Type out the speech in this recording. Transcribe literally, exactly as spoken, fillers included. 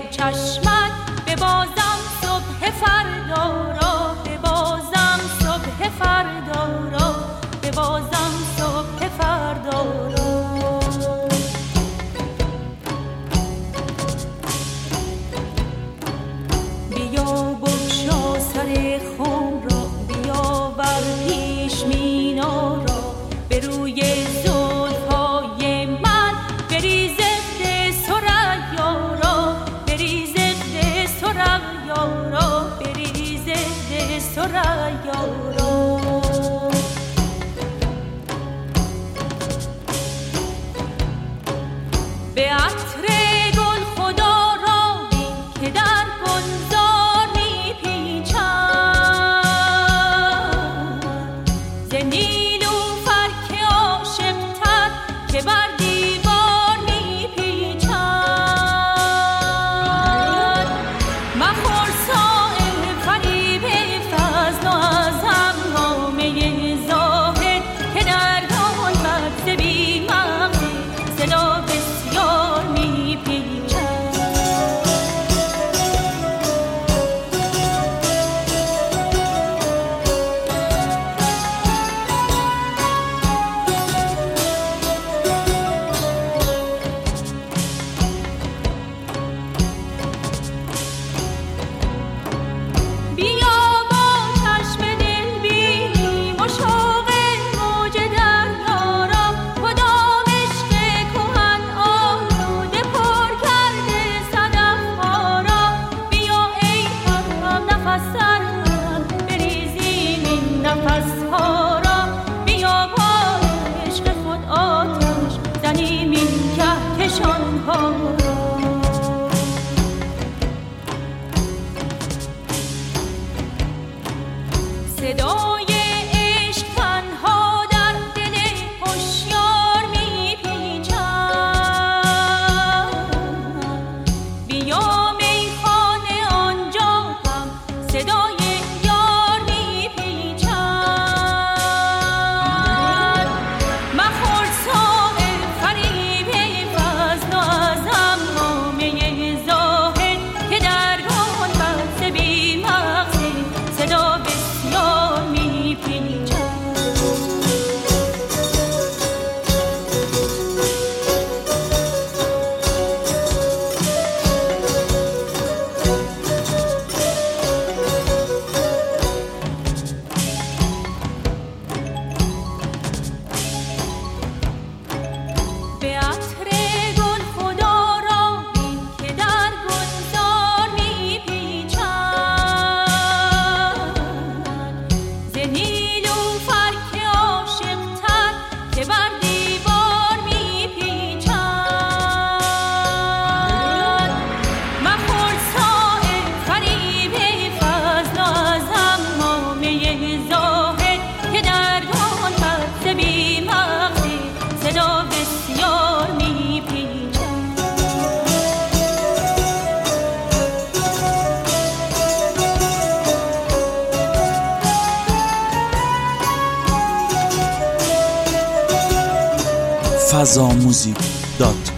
چشمت ببازم صبح فردا را، ببازم صبح فردا را، ببازم صبح فردا را. بیا بگشا سر خم را، بیا بر پیش مینا را، به روی زلفهای من بریز اقد ثریا را، بریز اقد ثریا را، بریز اقد ثریا را. به عطر گل خدا را بین که در گلزار میپیچد، ز نیلوفر که عاشق‌تر که بر دیوار میپیچد. مخور صایب فریب فضل و از همامه ظاهر که در گنبد ز بی مغزی صدا بسیار میپیچد. بیا با چشم دل بینیم و شوق موج دریا را، کدام عشق کهن آلوده پر کرده صدف‌ها را. بیا ای هم نفس در هم بریزیم این نفس‌ها را، بیا با عشق خود آتش زنیم این کهکشان‌ها را. صدای عشق تنها در دل هوشیار میپیچد. بیا میخانه آنجا هم صدای یار میپیچد. مخور صایب فریب فضل و از همامه ظاهر که در گنبد ز بی مغزی صدا بسیار میپیچد. به عطر گل خدا را بین که در گلزار میپیچد، ز نیلوفر که عاشق‌تر که بر دیوار میپیچد. مخور صایب فریب فضل و از همامه ظاهر که در گنبد ز بی مغزی صدا بسیار میپیچد. فضاموزیک دات